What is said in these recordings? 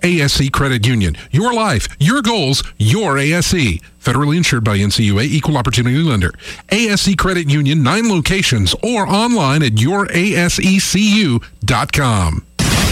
ASC Credit Union. Your life, your goals, your ASC. Federally insured by NCUA, Equal Opportunity Lender. ASC Credit Union, 9 locations, or online at yourasecU.com.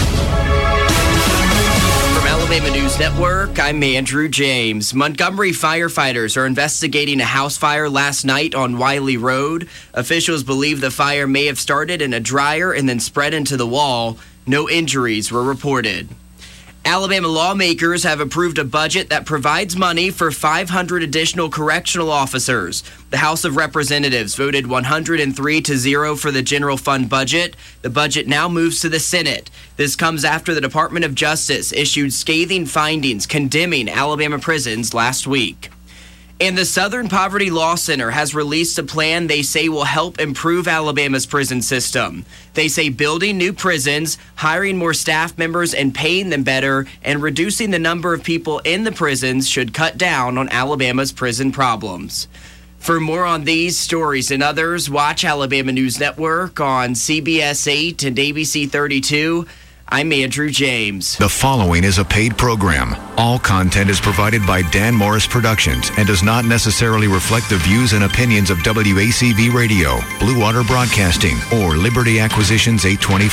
From Alabama News Network, I'm Andrew James. Montgomery firefighters are investigating a house fire last night on Wiley Road. Officials believe the fire may have started in a dryer and then spread into the wall. No injuries were reported. Alabama lawmakers have approved a budget that provides money for 500 additional correctional officers. The House of Representatives voted 103-0 for the general fund budget. The budget now moves to the Senate. This comes after the Department of Justice issued scathing findings condemning Alabama prisons last week. And the Southern Poverty Law Center has released a plan they say will help improve Alabama's prison system. They say building new prisons, hiring more staff members and paying them better, and reducing the number of people in the prisons should cut down on Alabama's prison problems. For more on these stories and others, watch Alabama News Network on CBS 8 and ABC 32. I'm Andrew James. The following is a paid program. All content is provided by Dan Morris Productions and does not necessarily reflect the views and opinions of WACV Radio, Blue Water Broadcasting, or Liberty Acquisitions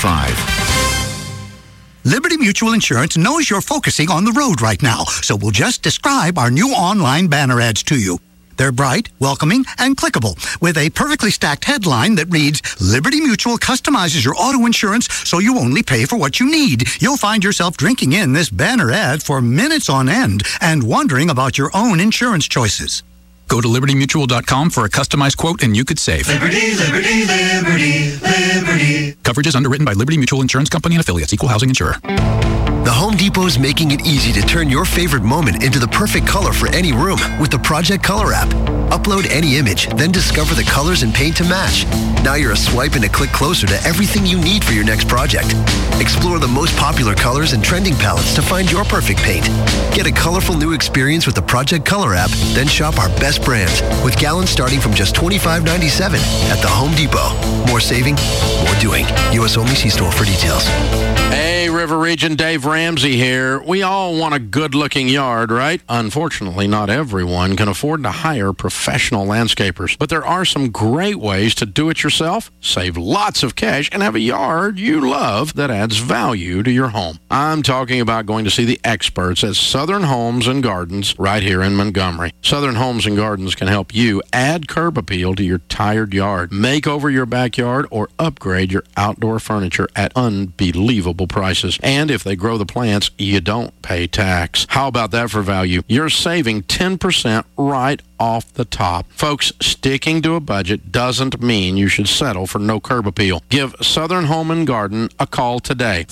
825. Liberty Mutual Insurance knows you're focusing on the road right now, so we'll just describe our new online banner ads to you. They're bright, welcoming, and clickable, with a perfectly stacked headline that reads, Liberty Mutual customizes your auto insurance so you only pay for what you need. You'll find yourself drinking in this banner ad for minutes on end and wondering about your own insurance choices. Go to libertymutual.com for a customized quote and you could save. Liberty, liberty, liberty, liberty. Coverage is underwritten by Liberty Mutual Insurance Company and affiliates, equal housing insurer. The Home Depot is making it easy to turn your favorite moment into the perfect color for any room with the Project Color app. Upload any image, then discover the colors and paint to match. Now you're a swipe and a click closer to everything you need for your next project. Explore the most popular colors and trending palettes to find your perfect paint. Get a colorful new experience with the Project Color app, then shop our best brands with gallons starting from just $25.97 at the Home Depot. More saving, more doing. U.S. only. See store for details. Hey, River Region, Dave Ramsey here. We all want a good-looking yard, right? Unfortunately, not everyone can afford to hire professional landscapers. But there are some great ways to do it yourself, save lots of cash, and have a yard you love that adds value to your home. I'm talking about going to see the experts at Southern Homes and Gardens right here in Montgomery. Southern Homes and Gardens can help you add curb appeal to your tired yard, make over your backyard, or upgrade your outdoor furniture at unbelievable prices. And if they grow the plants, you don't pay tax. How about that for value? You're saving 10% right off the top. Folks, sticking to a budget doesn't mean you should settle for no curb appeal. Give Southern Home and Garden a call today.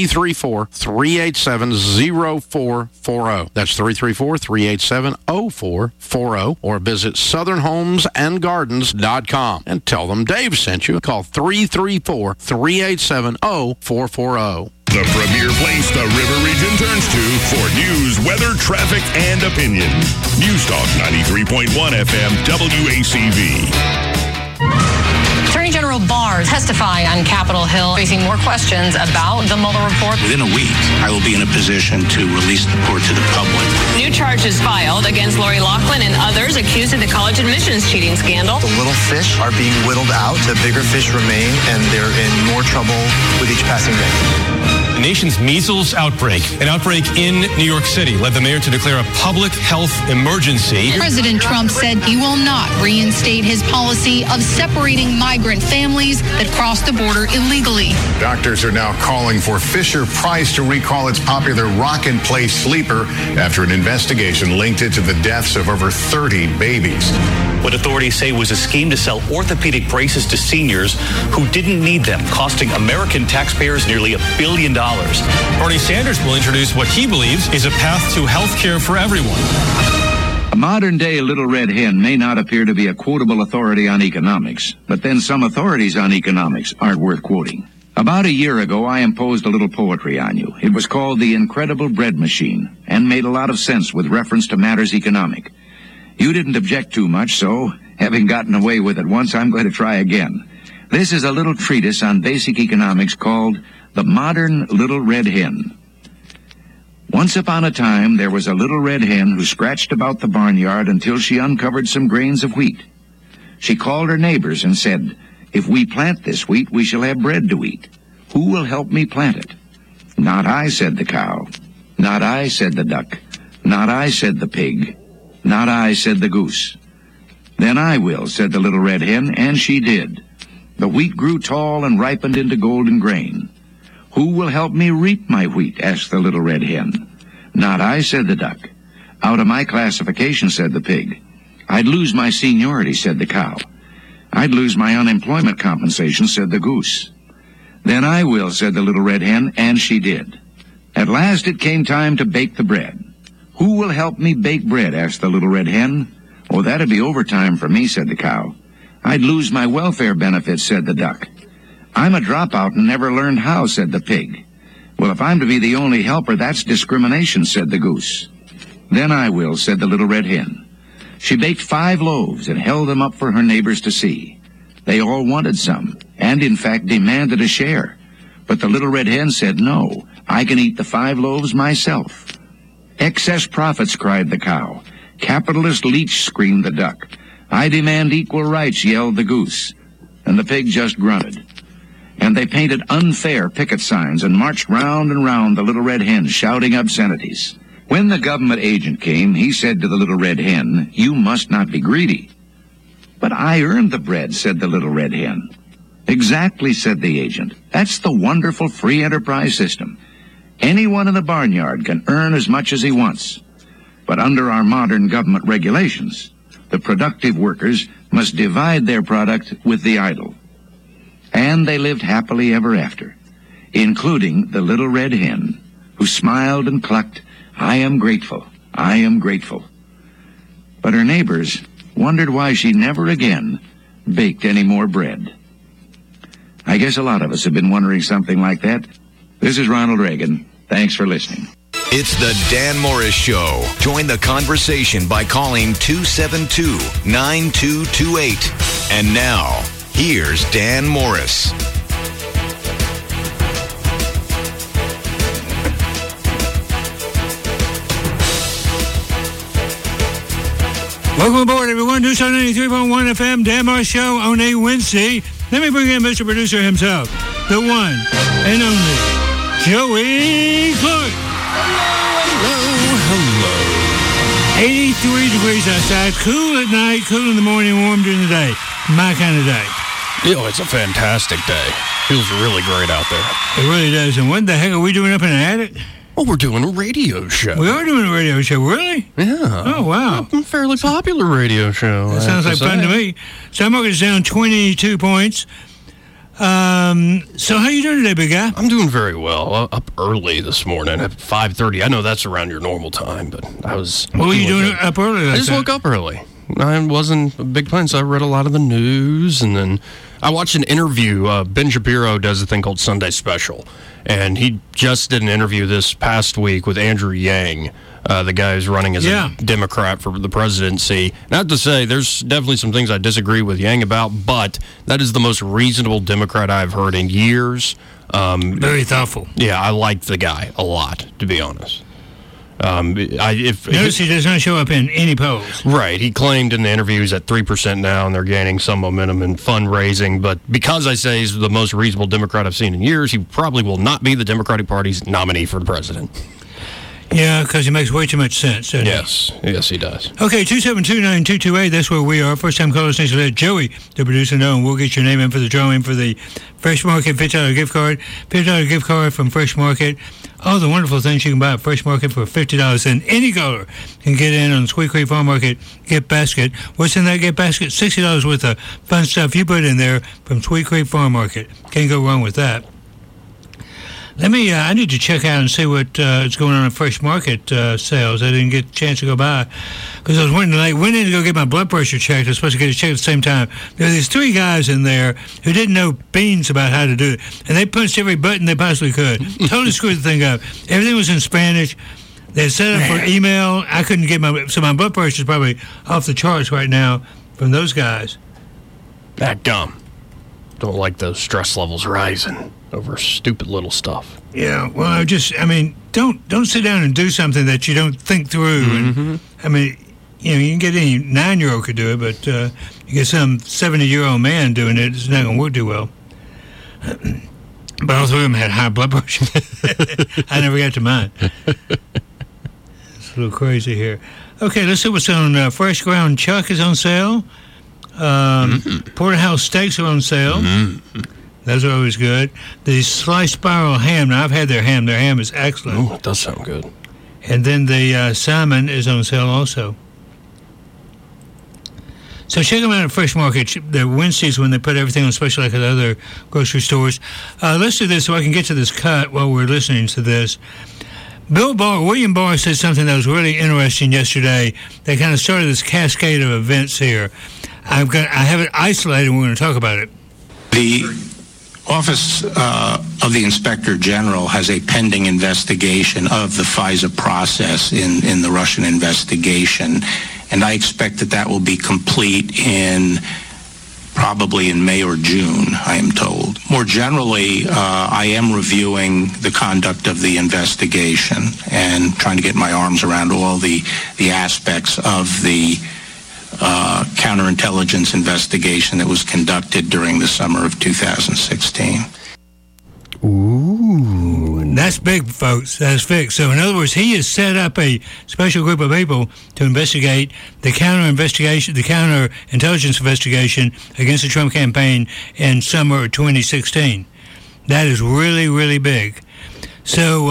334-387-0440. That's 334-387-0440. Or visit southernhomesandgardens.com and tell them Dave sent you. Call 334-387-0440. The premier place the River Region turns to for news, weather, traffic, and opinion. News Talk 93.1 FM WACV. Attorney General Barr testify on Capitol Hill, facing more questions about the Mueller report. Within a week, I will be in a position to release the report to the public. New charges filed against Lori Loughlin and others accused of the college admissions cheating scandal. The little fish are being whittled out. The bigger fish remain, and they're in more trouble with each passing day. The nation's measles outbreak, an outbreak in New York City, led the mayor to declare a public health emergency. President Trump said he will not reinstate his policy of separating migrant families that cross the border illegally. Doctors are now calling for Fisher-Price to recall its popular Rock-and-Play sleeper after an investigation linked it to the deaths of over 30 babies. What authorities say was a scheme to sell orthopedic braces to seniors who didn't need them, costing American taxpayers nearly $1 billion. Bernie Sanders will introduce what he believes is a path to health care for everyone. A modern-day little red hen may not appear to be a quotable authority on economics, but then some authorities on economics aren't worth quoting. About a year ago, I imposed a little poetry on you. It was called The Incredible Bread Machine, and made a lot of sense with reference to matters economic. You didn't object too much, so, having gotten away with it once, I'm going to try again. This is a little treatise on basic economics called The Modern Little Red Hen. Once upon a time, there was a little red hen who scratched about the barnyard until she uncovered some grains of wheat. She called her neighbors and said, "If we plant this wheat, we shall have bread to eat. Who will help me plant it?" "Not I," said the cow. "Not I," said the duck. "Not I," said the pig. "Not I," said the goose. "Then I will," said the little red hen, and she did. The wheat grew tall and ripened into golden grain. "Who will help me reap my wheat?" asked the little red hen. "Not I," said the duck. "Out of my classification," said the pig. "I'd lose my seniority," said the cow. "I'd lose my unemployment compensation," said the goose. "Then I will," said the little red hen, and she did. At last it came time to bake the bread. "Who will help me bake bread?" asked the little red hen. "Oh, that'd be overtime for me," said the cow. "I'd lose my welfare benefits," said the duck. "I'm a dropout and never learned how," said the pig. "Well, if I'm to be the only helper, that's discrimination," said the goose. "Then I will," said the little red hen. She baked 5 loaves and held them up for her neighbors to see. They all wanted some, and in fact demanded a share. But the little red hen said, "No, I can eat the 5 loaves myself." "Excess profits," cried the cow. "Capitalist leech," screamed the duck. "I demand equal rights," yelled the goose. And the pig just grunted. And they painted unfair picket signs and marched round and round the little red hen, shouting obscenities. When the government agent came, he said to the little red hen, "You must not be greedy." "But I earned the bread," said the little red hen. "Exactly," said the agent. "That's the wonderful free enterprise system. Anyone in the barnyard can earn as much as he wants. But under our modern government regulations, the productive workers must divide their product with the idle." And they lived happily ever after, including the little red hen, who smiled and clucked, "I am grateful, I am grateful." But her neighbors wondered why she never again baked any more bread. I guess a lot of us have been wondering something like that. This is Ronald Reagan. Thanks for listening. It's the Dan Morris Show. Join the conversation by calling 272-9228. And now, here's Dan Morris. Welcome aboard, everyone. News on 93.1 FM, Dan Morris Show on a Wednesday. Let me bring in Mr. Producer himself, the one and only Joey Clark. Hello. 83 degrees outside, cool at night, cool in the morning, warm during the day. My kind of day. It's a fantastic day. Feels really great out there. It really does. And what the heck are we doing up in the attic? Well, we're doing a radio show. We are doing a radio show, really? Yeah. Oh, wow. A fairly popular radio show. That sounds like fun to me. So I'm is down 22 points. So how you doing today, big guy? I'm doing very well. Up early this morning at 5:30. I know that's around your normal time, but I was... What were you doing up early? I just woke up early. I wasn't a big plan, so I read a lot of the news, and then I watched an interview. Ben Shapiro does a thing called Sunday Special, and he just did an interview this past week with Andrew Yang, the guy who's running as a Democrat for the presidency. Not to say there's definitely some things I disagree with Yang about, but that is the most reasonable Democrat I've heard in years. Very thoughtful. Yeah, I like the guy a lot, to be honest. Notice he does not show up in any polls. Right. He claimed in the interview he's at 3% now, and they're gaining some momentum in fundraising. But because I say he's the most reasonable Democrat I've seen in years, he probably will not be the Democratic Party's nominee for the president. Yeah, because he makes way too much sense, doesn't he? Yes, he does. Okay, 272-9228, that's where we are. First time callers, next to let Joey, the producer, know, and we'll get your name in for the drawing for the Fresh Market $50 gift card. $50 gift card from Fresh Market. All the wonderful things you can buy at Fresh Market for $50. And any caller can get in on Sweet Creek Farm Market gift basket. What's in that gift basket? $60 worth of fun stuff you put in there from Sweet Creek Farm Market. Can't go wrong with that. I need to check out and see what is going on in Fresh Market sales. I didn't get a chance to go by because I was went in to go get my blood pressure checked. I was supposed to get it checked at the same time. There were these 3 guys in there who didn't know beans about how to do it, and they punched every button they possibly could. Totally screwed the thing up. Everything was in Spanish. They had set up for email. I couldn't get my blood pressure is probably off the charts right now from those guys. That dumb. don't like those stress levels rising over stupid little stuff. Yeah, well, don't sit down and do something that you don't think through. Mm-hmm. And, you can get any 9-year-old could do it, but you get some 70-year-old man doing it, it's not going to work too well. But all three of them had high blood pressure. I never got to mine. It's a little crazy here. Okay, let's see what's on. Fresh ground chuck is on sale. Porterhouse steaks are on sale. Those are always good. The sliced spiral ham. Now, I've had their ham. Their ham is excellent. Oh, it does sound good. And then the salmon is on sale also. So check them out at Fresh Market. The Wednesdays when they put everything on special like at other grocery stores. Let's do this so I can get to this cut while we're listening to this. William Barr said something that was really interesting yesterday. They kind of started this cascade of events here. I have it isolated and we're going to talk about it. The Office of the Inspector General has a pending investigation of the FISA process in the Russian investigation, and I expect that will be complete probably in May or June, I am told. More generally, I am reviewing the conduct of the investigation and trying to get my arms around all the aspects of the counterintelligence investigation that was conducted during the summer of 2016. Ooh, that's big, folks. That's big. So, in other words, he has set up a special group of people to investigate the counterintelligence investigation against the Trump campaign in summer of 2016. That is really, really big. So,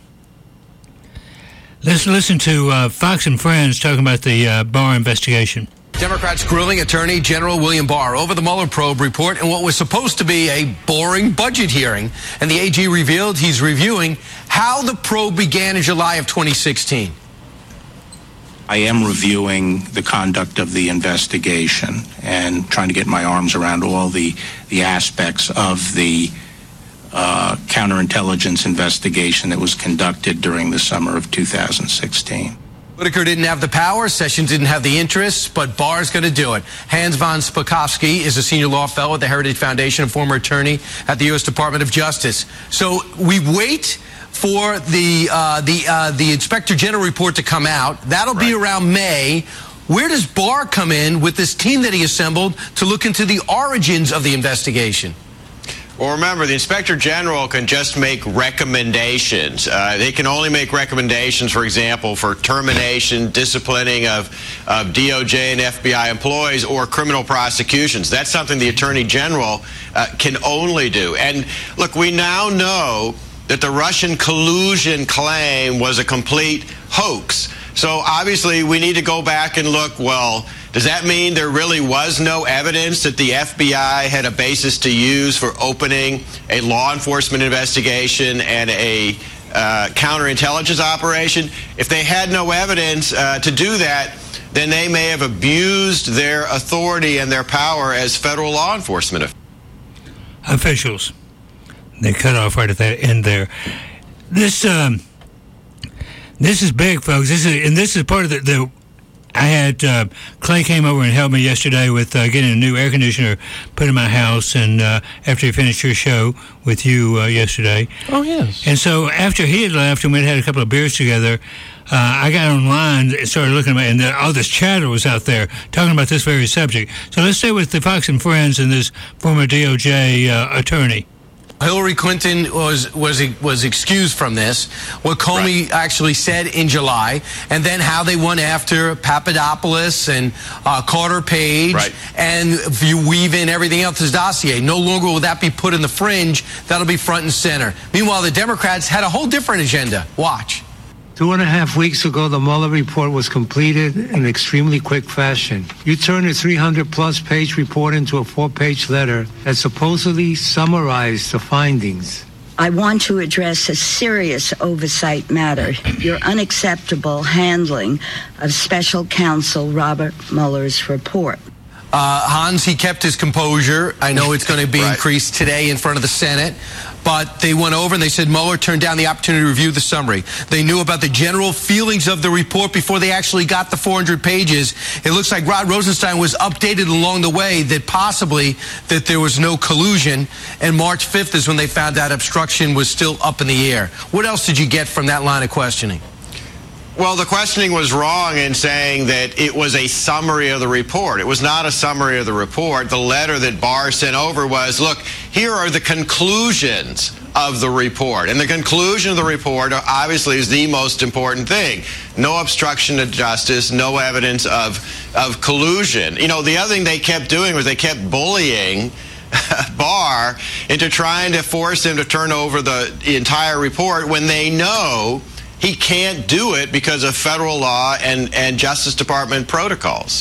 let's listen to Fox and Friends talking about the Barr investigation. Democrats grilling Attorney General William Barr over the Mueller probe report and what was supposed to be a boring budget hearing. And the AG revealed he's reviewing how the probe began in July of 2016. I am reviewing the conduct of the investigation and trying to get my arms around all the aspects of the counterintelligence investigation that was conducted during the summer of 2016. Whitaker didn't have the power, Sessions didn't have the interests, but Barr's going to do it. Hans von Spakovsky is a senior law fellow at the Heritage Foundation and former attorney at the U.S. Department of Justice. So we wait for the Inspector General report to come out. That'll be around May. Where does Barr come in with this team that he assembled to look into the origins of the investigation? Well, remember, the Inspector General can just make recommendations. They can only make recommendations, for example, for termination, disciplining of DOJ and FBI employees or criminal prosecutions. That's something the Attorney General can only do. And look, we now know that the Russian collusion claim was a complete hoax. So obviously we need to go back and look, well, does that mean there really was no evidence that the FBI had a basis to use for opening a law enforcement investigation and a counterintelligence operation? If they had no evidence to do that, then they may have abused their authority and their power as federal law enforcement officials. They cut off right at the end there. This is big, folks. This is part of the I had Clay came over and helped me yesterday with getting a new air conditioner put in my house, and after he finished your show with you yesterday. Oh, yes. And so after he had left and we'd had a couple of beers together, I got online and started looking at it, and all this chatter was out there talking about this very subject. So let's stay with the Fox and Friends and this former DOJ attorney. Hillary Clinton was excused from this, what Comey actually said in July, and then how they went after Papadopoulos and Carter Page, and if you weave in everything else as dossier, no longer will that be put in the fringe, that'll be front and center. Meanwhile, the Democrats had a whole different agenda. Watch. 2.5 weeks ago, the Mueller report was completed in extremely quick fashion. You turned a 300-plus page report into a 4-page letter that supposedly summarized the findings. I want to address a serious oversight matter, your unacceptable handling of Special Counsel Robert Mueller's report. Hans, he kept his composure. I know it's going to be increased today in front of the Senate. But they went over and they said Mueller turned down the opportunity to review the summary. They knew about the general feelings of the report before they actually got the 400 pages. It looks like Rod Rosenstein was updated along the way that possibly that there was no collusion. And March 5th is when they found out obstruction was still up in the air. What else did you get from that line of questioning? Well, the questioning was wrong in saying that it was a summary of the report. It was not a summary of the report. The letter that Barr sent over was, look, here are the conclusions of the report. And the conclusion of the report obviously is the most important thing. No obstruction of justice, no evidence of collusion. You know, the other thing they kept doing was they kept bullying Barr into trying to force him to turn over the entire report when they know he can't do it because of federal law and Justice Department protocols.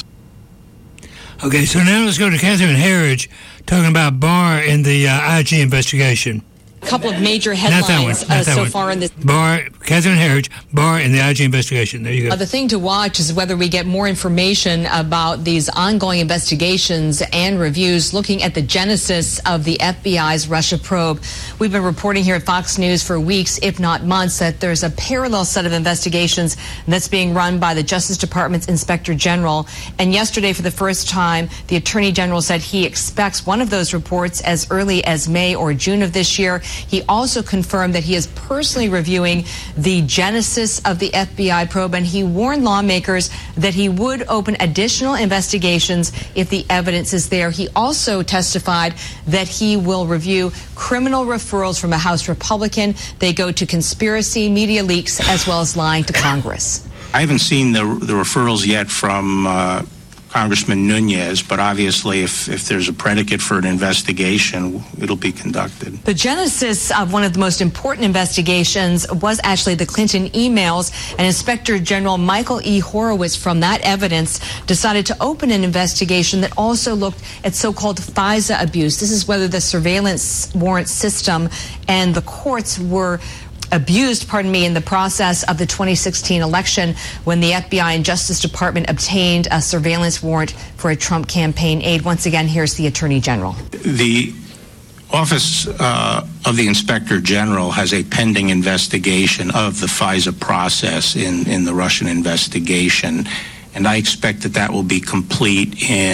Okay, so now let's go to Catherine Herridge talking about Barr in the IG investigation. A couple of major headlines so far in this. Catherine Herridge, Barr in the IG investigation. There you go. The thing to watch is whether we get more information about these ongoing investigations and reviews looking at the genesis of the FBI's Russia probe. We've been reporting here at Fox News for weeks, if not months, that there's a parallel set of investigations that's being run by the Justice Department's Inspector General. And yesterday, for the first time, the Attorney General said he expects one of those reports as early as May or June of this year. He also confirmed that he is personally reviewing the genesis of the FBI probe, and he warned lawmakers that he would open additional investigations if the evidence is there. He also testified that he will review criminal referrals from a House Republican. They go to conspiracy, media leaks, as well as lying to Congress. I haven't seen the referrals yet from Congressman Nunez, but obviously if there's a predicate for an investigation, it'll be conducted. The genesis of one of the most important investigations was actually the Clinton emails, and Inspector General Michael E. Horowitz from that evidence decided to open an investigation that also looked at so-called FISA abuse. This is whether the surveillance warrant system and the courts were abused, in the process of the 2016 election when the FBI and Justice Department obtained a surveillance warrant for a Trump campaign aide. Once again, here's the Attorney General. The Office of the Inspector General has a pending investigation of the FISA process in the Russian investigation, and I expect that will be complete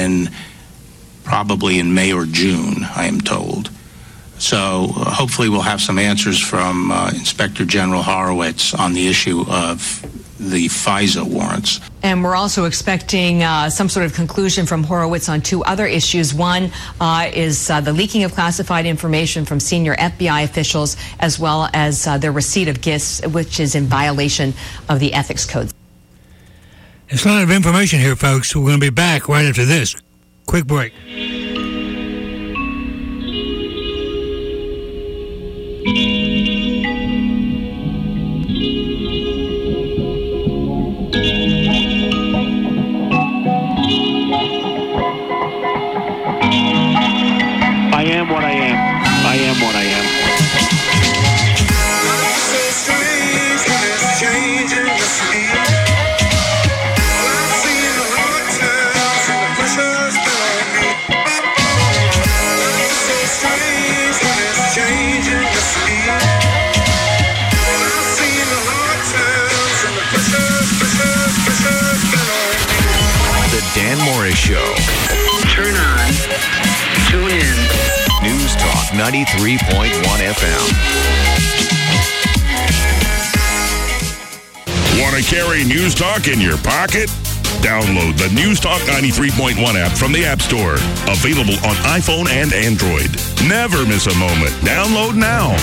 probably in May or June, I am told. So hopefully we'll have some answers from Inspector General Horowitz on the issue of the FISA warrants. And we're also expecting some sort of conclusion from Horowitz on two other issues. One is the leaking of classified information from senior FBI officials, as well as their receipt of gifts, which is in violation of the ethics code. There's a lot of information here, folks. We're going to be back right after this. Quick break. I am what I am. I am what I am. Dan Morris Show. Turn on. Tune in. News Talk 93.1 FM. Want to carry News Talk in your pocket? Download the News Talk 93.1 app from the App Store. Available on iPhone and Android. Never miss a moment. Download now.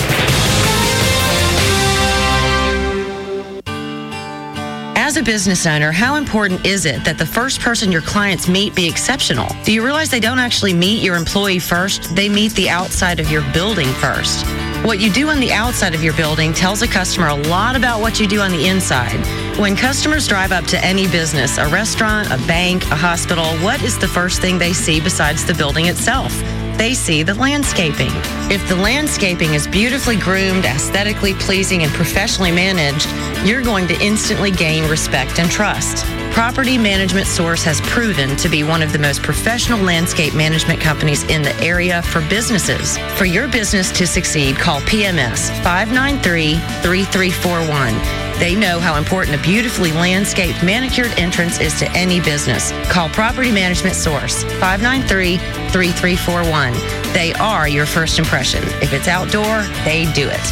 As a business owner, how important is it that the first person your clients meet be exceptional? Do you realize they don't actually meet your employee first? They meet the outside of your building first. What you do on the outside of your building tells a customer a lot about what you do on the inside. When customers drive up to any business, a restaurant, a bank, a hospital, what is the first thing they see besides the building itself? They see the landscaping. If the landscaping is beautifully groomed, aesthetically pleasing, and professionally managed, you're going to instantly gain respect and trust. Property Management Source has proven to be one of the most professional landscape management companies in the area for businesses. For your business to succeed, call PMS 593-3341. They know how important a beautifully landscaped, manicured entrance is to any business. Call Property Management Source 593-3341. They are your first impression. If it's outdoor, they do it.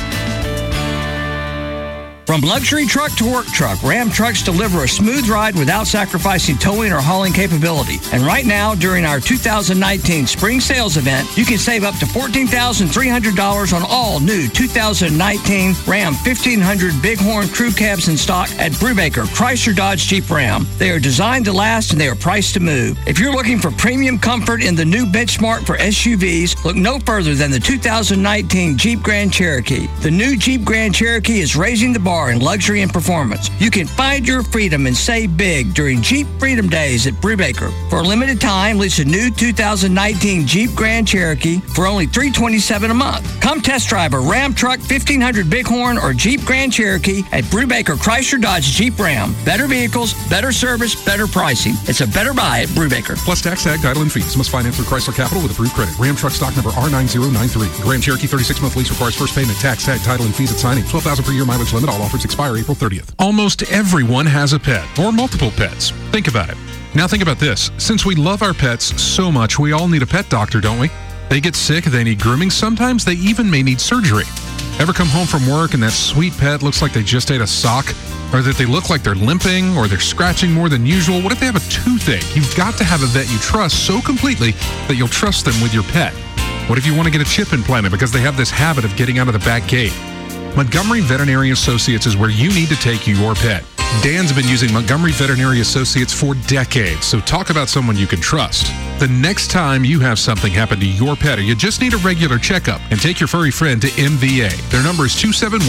From luxury truck to work truck, Ram trucks deliver a smooth ride without sacrificing towing or hauling capability. And right now, during our 2019 spring sales event, you can save up to $14,300 on all new 2019 Ram 1500 Bighorn crew cabs in stock at Brubaker Chrysler Dodge Jeep Ram. They are designed to last and they are priced to move. If you're looking for premium comfort in the new benchmark for SUVs, look no further than the 2019 Jeep Grand Cherokee. The new Jeep Grand Cherokee is raising the bar in luxury and performance. You can find your freedom and save big during Jeep Freedom Days at Brubaker. For a limited time, lease a new 2019 Jeep Grand Cherokee for only $327 a month. Come test drive a Ram Truck 1500 Bighorn or Jeep Grand Cherokee at Brubaker Chrysler Dodge Jeep Ram. Better vehicles, better service, better pricing. It's a better buy at Brubaker. Plus tax, tag, title, and fees. Must finance through Chrysler Capital with approved credit. Ram Truck stock number R9093. Grand Cherokee 36-month lease requires first payment. Tax, tag, title, and fees at signing. $12,000 per year mileage limit. All offers expire April 30th. Almost everyone has a pet or multiple pets. Think about it. Now think about this. Since we love our pets so much, we all need a pet doctor, don't we? They get sick, they need grooming, sometimes they even may need surgery. Ever come home from work and that sweet pet looks like they just ate a sock? Or that they look like they're limping or they're scratching more than usual? What if they have a toothache? You've got to have a vet you trust so completely that you'll trust them with your pet. What if you want to get a chip implanted because they have this habit of getting out of the back gate? Montgomery Veterinary Associates is where you need to take your pet. Dan's been using Montgomery Veterinary Associates for decades, so talk about someone you can trust. The next time you have something happen to your pet or you just need a regular checkup, and take your furry friend to MVA. Their number is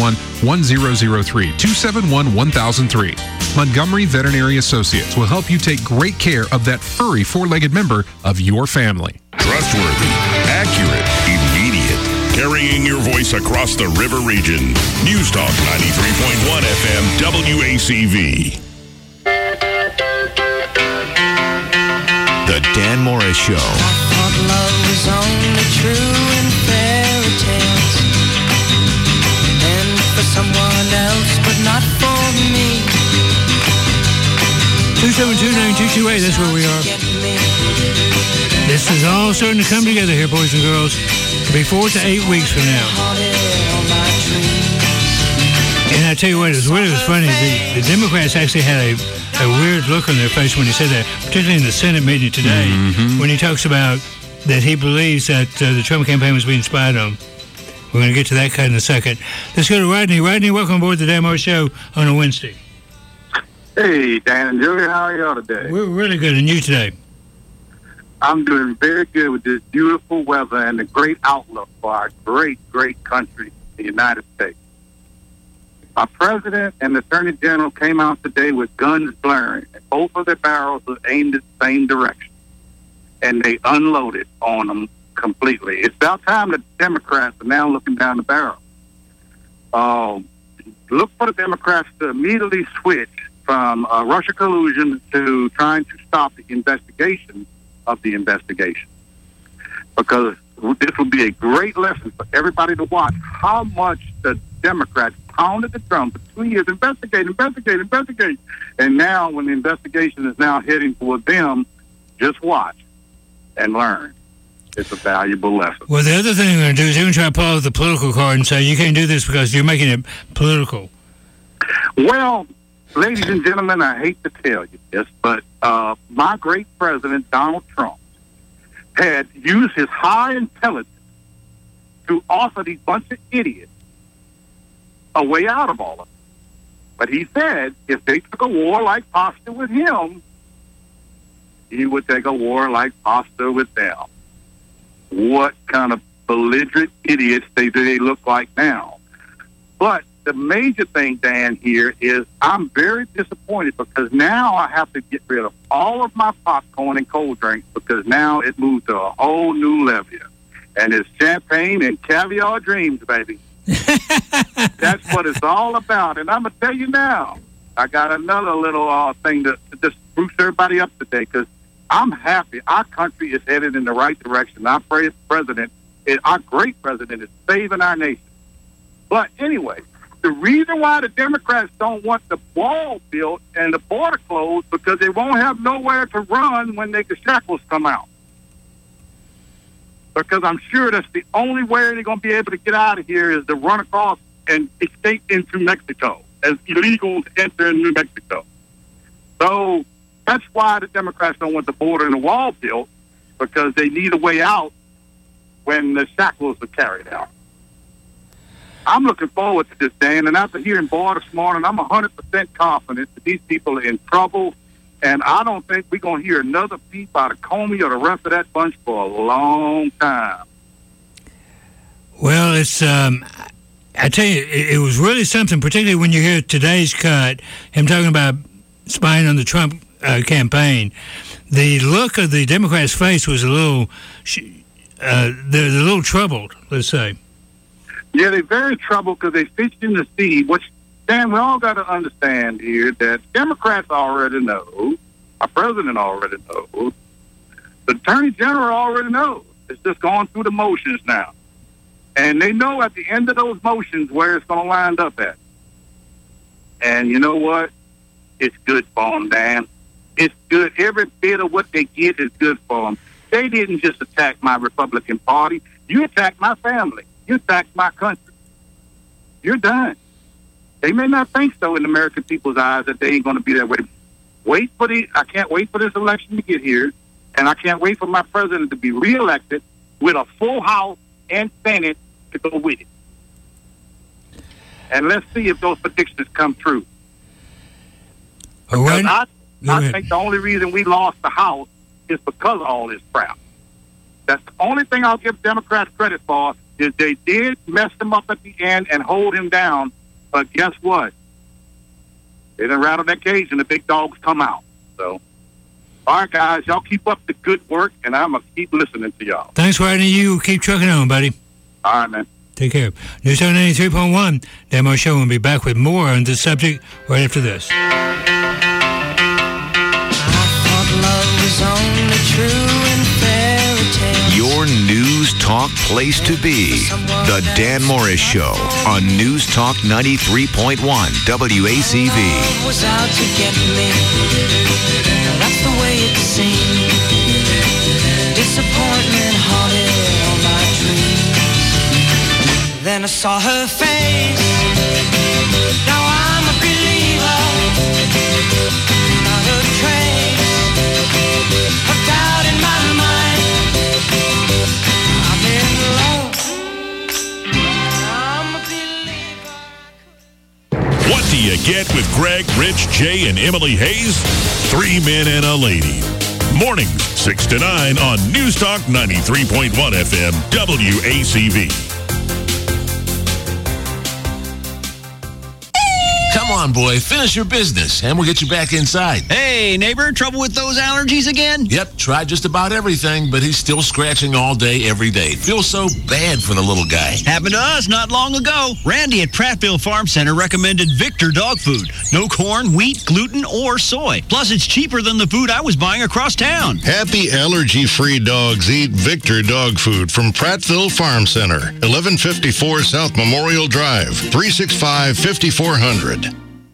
271-1003, 271-1003. Montgomery Veterinary Associates will help you take great care of that furry four-legged member of your family. Trustworthy, accurate, immediate. Carrying your voice across the river region. News Talk 93.1 FM WACV. The Dan Morris Show. I thought love was only true in fairy tales, and for someone else, but not for me. 2729228, that's where we are. This is all starting to come together here, boys and girls. It'll be 4 to 8 weeks from now. And I tell you what, it was funny. The Democrats actually had a weird look on their face when he said that, particularly in the Senate meeting today, when he talks about that he believes that the Trump campaign was being spied on. We're going to get to that cut in a second. Let's go to Rodney. Rodney, welcome aboard the Dan Morris Show on a Wednesday. Hey, Dan and Julie, how are y'all today? We're really good. And you today? I'm doing very good with this beautiful weather and the great outlook for our great, great country, the United States. Our president and the attorney general came out today with guns blaring, and both of their barrels were aimed at the same direction, and they unloaded on them completely. It's about time that Democrats are now looking down the barrel. Look for the Democrats to immediately switch from Russia collusion to trying to stop the investigation of the investigation, because this will be a great lesson for everybody to watch how much the Democrats pounded the drum for 2 years, investigate, and now when the investigation is now heading for them, just watch and learn. It's a valuable lesson. Well, the other thing they're going to do is they're going to try to pull out the political card and say you can't do this because you're making it political. Well, ladies and gentlemen, I hate to tell you this, but my great president, Donald Trump, had used his high intelligence to offer these bunch of idiots a way out of all of it. But he said if they took a warlike posture with him, he would take a warlike posture with them. What kind of belligerent idiots they look like now. But the major thing, Dan, here is I'm very disappointed because now I have to get rid of all of my popcorn and cold drinks because now it moved to a whole new level. And it's champagne and caviar dreams, baby. That's what it's all about. And I'm going to tell you now, I got another little thing to just boost everybody up today, because I'm happy. Our country is headed in the right direction. Our great president is saving our nation. But anyway, the reason why the Democrats don't want the wall built and the border closed, because they won't have nowhere to run when the shackles come out. Because I'm sure that's the only way they're going to be able to get out of here is to run across and escape into Mexico as illegals enter into Mexico. So that's why the Democrats don't want the border and the wall built, because they need a way out when the shackles are carried out. I'm looking forward to this, Dan, and after hearing Boy this morning, I'm 100% confident that these people are in trouble, and I don't think we're going to hear another peep out of Comey or the rest of that bunch for a long time. Well, it's, I tell you, it was really something, particularly when you hear today's cut, him talking about spying on the Trump campaign. The look of the Democrats' face was a little, they're a little troubled, let's say. Yeah, they're very troubled because they fished in the sea, which, Dan, we all got to understand here that Democrats already know, our president already knows, the Attorney General already knows. It's just going through the motions now. And they know at the end of those motions where it's going to wind up at. And you know what? It's good for them, Dan. It's good. Every bit of what they get is good for them. They didn't just attack my Republican Party. You attacked my family. You attacked my country. You're done. They may not think so in the American people's eyes that they ain't going to be that way. I can't wait for this election to get here, and I can't wait for my president to be reelected with a full House and Senate to go with it. And let's see if those predictions come true. Because I think the only reason we lost the House is because of all this crap. That's the only thing I'll give Democrats credit for, is they did mess him up at the end and hold him down. But guess what? They done rattle that cage and the big dogs come out. So, all right, guys, y'all keep up the good work, and I'm going to keep listening to y'all. Thanks, Rodney. You keep trucking on, buddy. All right, man. Take care. News on 93.1. Dan Morris Show will be back with more on this subject right after this. Your News Talk place to be. The Dan Morris Show on News Talk 93.1 WACV. Was out to get me. That's the way it seemed. Disappointment haunted all my dreams. Then I saw her face. Now I'm a believer. Not a trace of doubt in my mind. I'm in love. I'm a believer. What do you get with Greg, Rich, Jay, and Emily Hayes? 3 men and a lady. Mornings, 6 to 9 on News Talk 93.1 FM, WACV. Come on, boy, finish your business, and we'll get you back inside. Hey, neighbor, trouble with those allergies again? Yep, tried just about everything, but he's still scratching all day, every day. Feels so bad for the little guy. Happened to us not long ago. Randy at Prattville Farm Center recommended Victor dog food. No corn, wheat, gluten, or soy. Plus, it's cheaper than the food I was buying across town. Happy allergy-free dogs eat Victor dog food from Prattville Farm Center, 1154 South Memorial Drive, 365-5400.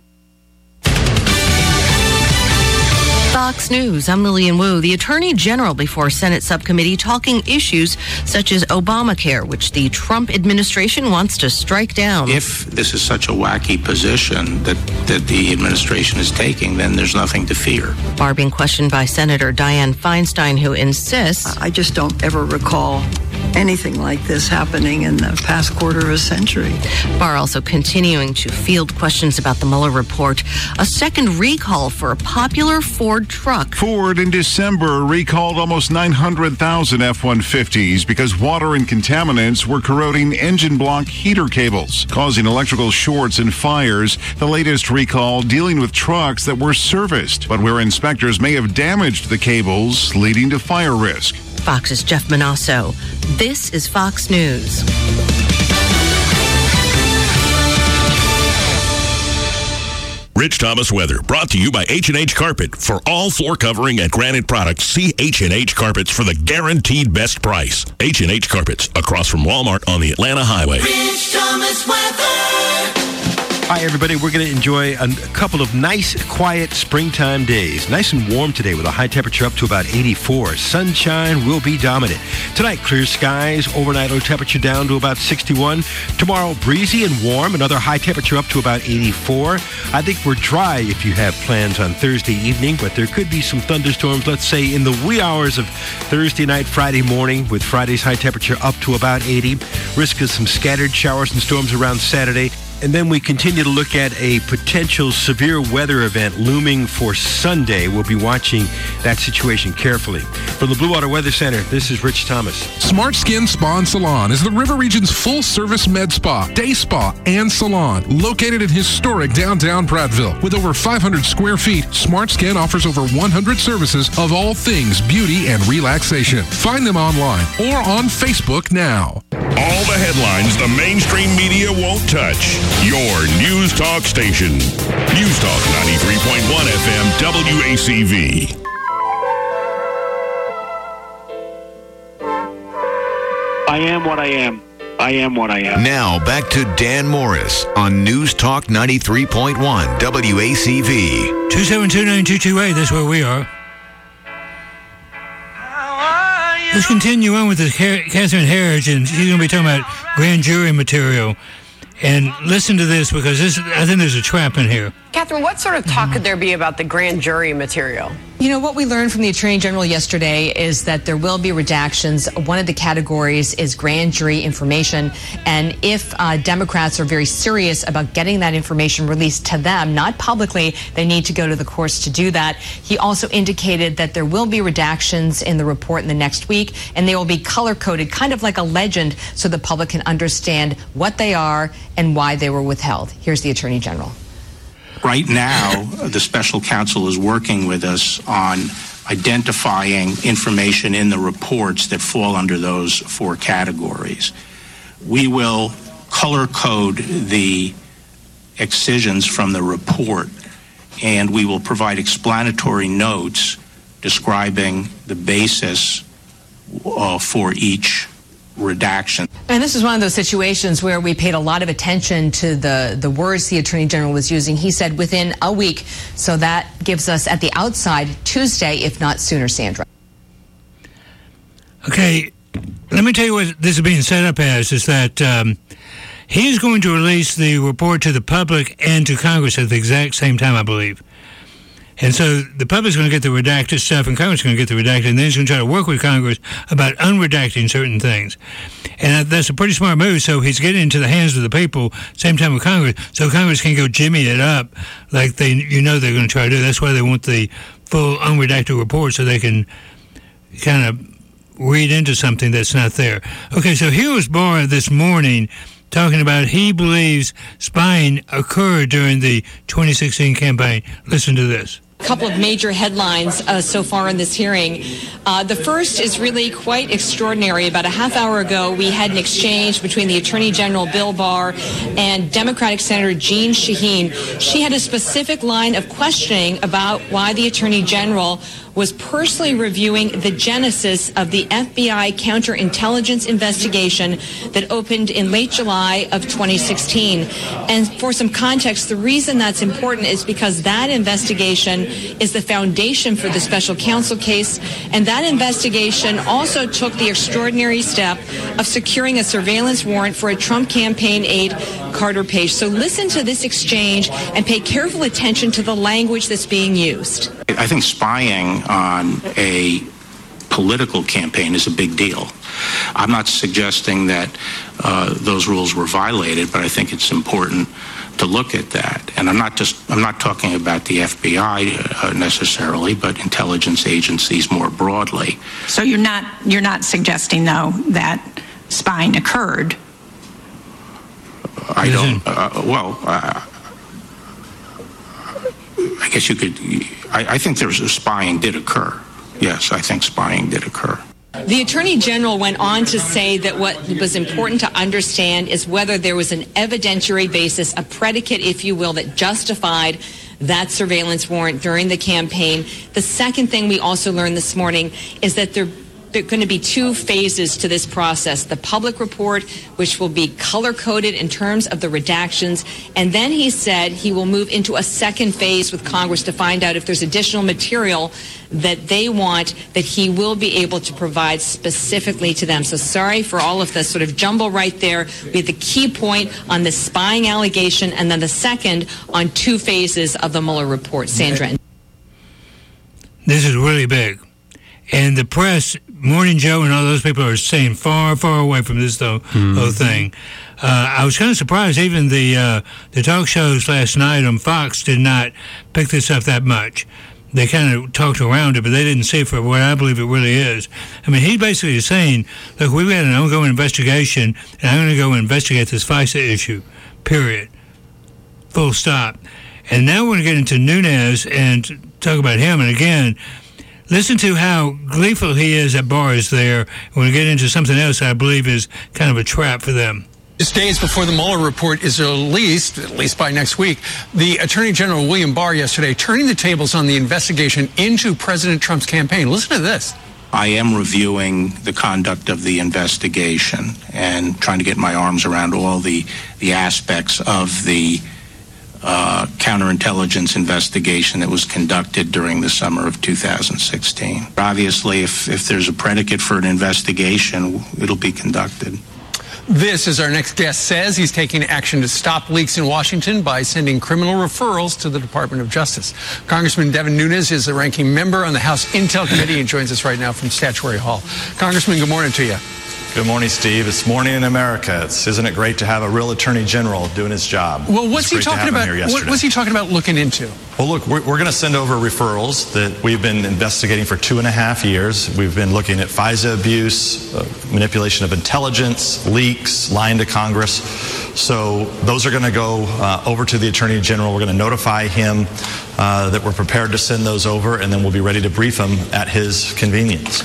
Fox News, I'm Lillian Wu. The Attorney General before Senate subcommittee talking issues such as Obamacare, which the Trump administration wants to strike down. If this is such a wacky position that the administration is taking, then there's nothing to fear. Barr being questioned by Senator Dianne Feinstein, who insists... I just don't ever recall anything like this happening in the past quarter of a century. Barr also continuing to field questions about the Mueller report. A second recall for a popular Ford truck. Ford in December recalled almost 900,000 F-150s because water and contaminants were corroding engine block heater cables, causing electrical shorts and fires. The latest recall dealing with trucks that were serviced, but where inspectors may have damaged the cables, leading to fire risk. Fox's Jeff Manasso. This is Fox News. Rich Thomas Weather, brought to you by H&H Carpet. For all floor covering and granite products, see H&H Carpets for the guaranteed best price. H&H Carpets, across from Walmart on the Atlanta Highway. Rich Thomas Weather. Hi, everybody. We're going to enjoy a couple of nice, quiet springtime days. Nice and warm today with a high temperature up to about 84. Sunshine will be dominant. Tonight, clear skies. Overnight low temperature down to about 61. Tomorrow, breezy and warm. Another high temperature up to about 84. I think we're dry if you have plans on Thursday evening, but there could be some thunderstorms, let's say, in the wee hours of Thursday night, Friday morning, with Friday's high temperature up to about 80. Risk of some scattered showers and storms around Saturday. And then we continue to look at a potential severe weather event looming for Sunday. We'll be watching that situation carefully. From the Blue Water Weather Center, this is Rich Thomas. Smart Skin Spa and Salon is the River Region's full-service med spa, day spa, and salon. Located in historic downtown Prattville. With over 500 square feet, Smart Skin offers over 100 services of all things beauty and relaxation. Find them online or on Facebook now. All the headlines the mainstream media won't touch. Your News Talk station. News Talk 93.1 FM WACV. I am what I am. I am what I am. Now back to Dan Morris on News Talk 93.1 WACV. 2729228, that's where we are. Let's continue on with this Catherine Herridge, and she's going to be talking about grand jury material. And listen to this, because I think there's a trap in here. Catherine, what sort of talk could there be about the grand jury material? You know, what we learned from the Attorney General yesterday is that there will be redactions. One of the categories is grand jury information. And if Democrats are very serious about getting that information released to them, not publicly, they need to go to the courts to do that. He also indicated that there will be redactions in the report in the next week, and they will be color-coded, kind of like a legend, so the public can understand what they are and why they were withheld. Here's the Attorney General. Right now, the special counsel is working with us on identifying information in the reports that fall under those four categories. We will color code the excisions from the report, and we will provide explanatory notes describing the basis for each redaction. And this is one of those situations where we paid a lot of attention to the words the Attorney General was using. He said within a week, so that gives us at the outside Tuesday, if not sooner, Sandra. Okay, let me tell you what this is being set up as, is that he's going to release the report to the public and to Congress at the exact same time, I believe. And so the public's going to get the redacted stuff, and Congress is going to get the redacted, and then he's going to try to work with Congress about unredacting certain things. And that's a pretty smart move, so he's getting into the hands of the people, same time with Congress, so Congress can go jimmy it up like they're going to try to do. That's why they want the full unredacted report, so they can kind of read into something that's not there. Okay, so here was Barr this morning talking about he believes spying occurred during the 2016 campaign. Listen to this. A couple of major headlines so far in this hearing. The first is really quite extraordinary. About a half hour ago, we had an exchange between the Attorney General Bill Barr and Democratic Senator Jeanne Shaheen. She had a specific line of questioning about why the Attorney General was personally reviewing the genesis of the FBI counterintelligence investigation that opened in late July of 2016. And for some context, the reason that's important is because that investigation is the foundation for the special counsel case, and that investigation also took the extraordinary step of securing a surveillance warrant for a Trump campaign aide, Carter Page. So listen to this exchange and pay careful attention to the language that's being used. I think spying on a political campaign is a big deal. I'm not suggesting that those rules were violated, but I think it's important to look at that. And I'm not talking about the FBI necessarily, but intelligence agencies more broadly. So you're not suggesting, though, that spying occurred? I don't. I guess you could. I think spying did occur. Yes, I think spying did occur. The Attorney General went on to say that what was important to understand is whether there was an evidentiary basis, a predicate, if you will, that justified that surveillance warrant during the campaign. The second thing we also learned this morning is that there are going to be two phases to this process. The public report, which will be color-coded in terms of the redactions, and then he said he will move into a second phase with Congress to find out if there's additional material that they want that he will be able to provide specifically to them. So sorry for all of the sort of jumble right there. We had the key point on the spying allegation and then the second on two phases of the Mueller report. Sandra. This is really big. And the press, Morning Joe and all those people are staying far, far away from this whole thing. I was kind of surprised even the talk shows last night on Fox did not pick this up that much. They kind of talked around it, but they didn't see it for what I believe it really is. I mean, he basically is saying, look, we've got an ongoing investigation, and I'm going to go investigate this FISA issue, period. Full stop. And now we're going to get into Nunes and talk about him. And again, listen to how gleeful he is that Barr is there. We're going to get into something else I believe is kind of a trap for them. Just days before the Mueller report is released, at least by next week, the Attorney General William Barr yesterday turning the tables on the investigation into President Trump's campaign. Listen to this. I am reviewing the conduct of the investigation and trying to get my arms around all the aspects of the counterintelligence investigation that was conducted during the summer of 2016. Obviously, if there's a predicate for an investigation, it'll be conducted. This, as our next guest says, he's taking action to stop leaks in Washington by sending criminal referrals to the Department of Justice. Congressman Devin Nunes is the ranking member on the House Intel Committee and joins us right now from Statuary Hall. Congressman, good morning to you. Good morning, Steve. It's morning in America. Isn't it great to have a real attorney general doing his job? Well, what's he talking about? What's he talking about looking into? Well, look, we're going to send over referrals that we've been investigating for 2.5 years. We've been looking at FISA abuse, manipulation of intelligence, leaks, lying to Congress. So those are going to go over to the attorney general. We're going to notify him that we're prepared to send those over, and then we'll be ready to brief him at his convenience.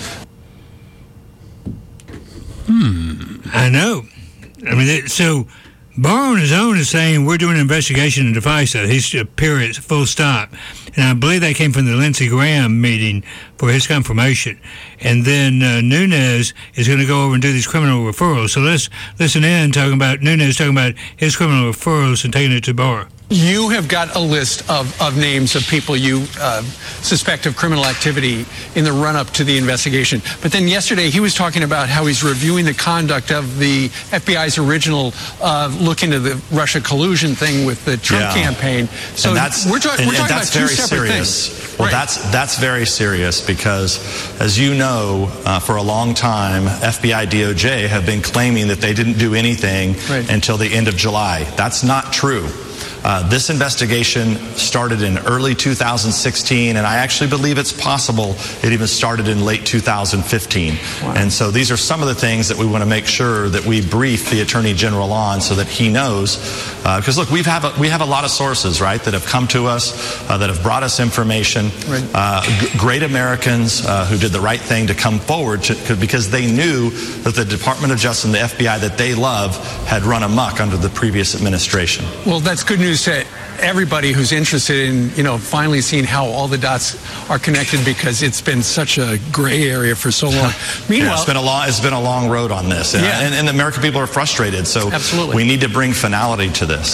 I know. I mean, so Barr on his own is saying we're doing an investigation into FISA. He's period, full stop. And I believe that came from the Lindsey Graham meeting for his confirmation. And then Nunes is going to go over and do these criminal referrals. So let's listen in talking about Nunes talking about his criminal referrals and taking it to Barr. You have got a list of names of people you suspect of criminal activity in the run-up to the investigation. But then yesterday he was talking about how he's reviewing the conduct of the FBI's original look into the Russia collusion thing with the Trump campaign. So we're talking about two separate things. Well, that's very serious because, as you know, for a long time, FBI, DOJ have been claiming that they didn't do anything until the end of July. That's not true. This investigation started in early 2016, and I actually believe it's possible it even started in late 2015. Wow. And so these are some of the things that we want to make sure that we brief the Attorney General on so that he knows. Because, look, we have a lot of sources, right, that have come to us, that have brought us information, great Americans who did the right thing to come forward because they knew that the Department of Justice and the FBI that they love had run amok under the previous administration. Well, that's good news to everybody who's interested in, finally seeing how all the dots are connected because it's been such a gray area for so long. Meanwhile, it's been a long road on this, and the American people are frustrated. So we need to bring finality to this.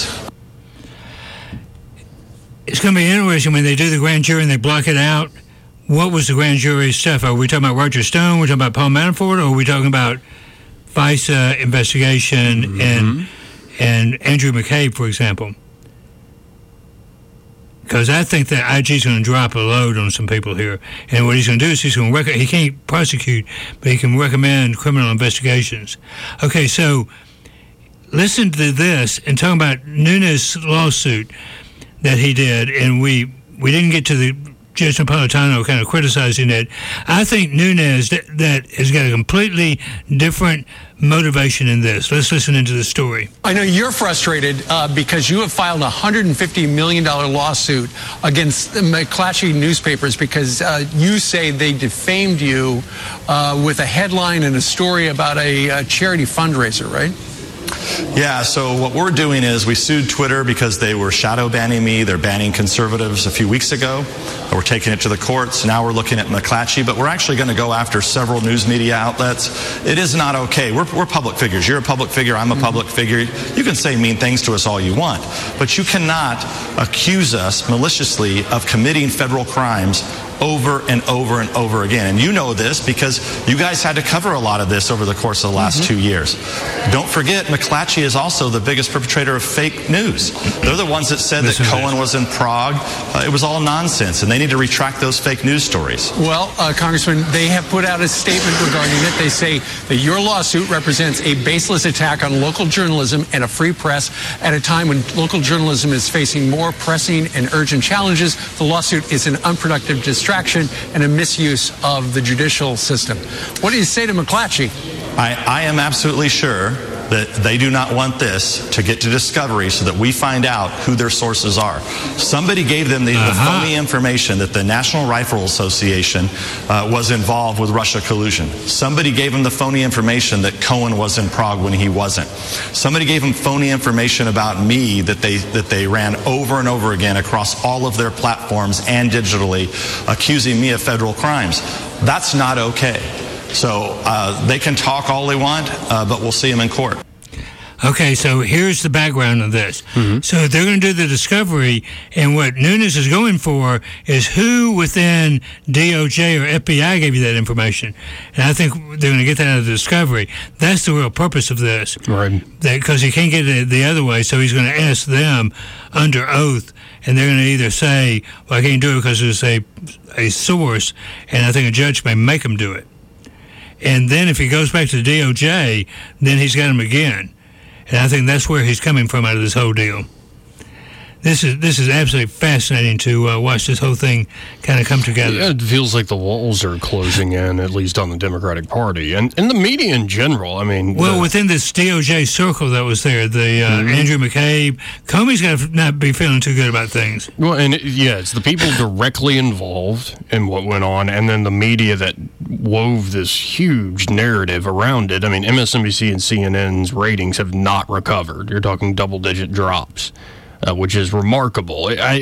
It's going to be interesting when they do the grand jury and they block it out. What was the grand jury stuff? Are we talking about Roger Stone? We're talking about Paul Manafort, or are we talking about FISA investigation and Andrew McCabe, for example? Because I think that IG's going to drop a load on some people here. And what he's going to do is he can't prosecute, but he can recommend criminal investigations. Okay, so listen to this and talk about Nunes' lawsuit that he did. And we didn't get to the Judge Napolitano kind of criticizing it. I think Nunes that has got a completely different motivation in this. Let's listen into the story. I know you're frustrated because you have filed a $150 million lawsuit against McClatchy newspapers because you say they defamed you with a headline and a story about a charity fundraiser, right? Yeah, so what we're doing is we sued Twitter because they were shadow banning me. They're banning conservatives a few weeks ago. We're taking it to the courts. Now we're looking at McClatchy, but we're actually going to go after several news media outlets. It is not okay. We're public figures. You're a public figure. I'm a public figure. You can say mean things to us all you want, but you cannot accuse us maliciously of committing federal crimes over and over and over again. And you know this because you guys had to cover a lot of this over the course of the last 2 years. Don't forget, McClatchy is also the biggest perpetrator of fake news. They're the ones that said that Cohen was in Prague. It was all nonsense, and they need to retract those fake news stories. Well, Congressman, they have put out a statement regarding it. They say that your lawsuit represents a baseless attack on local journalism and a free press at a time when local journalism is facing more pressing and urgent challenges. The lawsuit is an unproductive distraction and a misuse of the judicial system. What do you say to McClatchy? I am absolutely sure that they do not want this to get to discovery so that we find out who their sources are. Somebody gave them the phony information that the National Rifle Association was involved with Russia collusion. Somebody gave them the phony information that Cohen was in Prague when he wasn't. Somebody gave them phony information about me that they ran over and over again across all of their platforms and digitally, accusing me of federal crimes. That's not okay. So they can talk all they want, but we'll see them in court. Okay, so here's the background of this. So they're going to do the discovery, and what Nunes is going for is who within DOJ or FBI gave you that information. And I think they're going to get that out of the discovery. That's the real purpose of this. Right. Because he can't get it the other way, so he's going to ask them under oath, and they're going to either say, well, I can't do it because there's a source, and I think a judge may make them do it. And then if he goes back to the DOJ, then he's got him again. And I think that's where he's coming from out of this whole deal. This is absolutely fascinating to watch this whole thing kind of come together. Yeah, it feels like the walls are closing in, at least on the Democratic Party. And the media in general, I mean... Well, within this DOJ circle that was there, the Andrew McCabe, Comey's got to not be feeling too good about things. Well, and it's the people directly involved in what went on, and then the media that wove this huge narrative around it. I mean, MSNBC and CNN's ratings have not recovered. You're talking double-digit drops. Which is remarkable.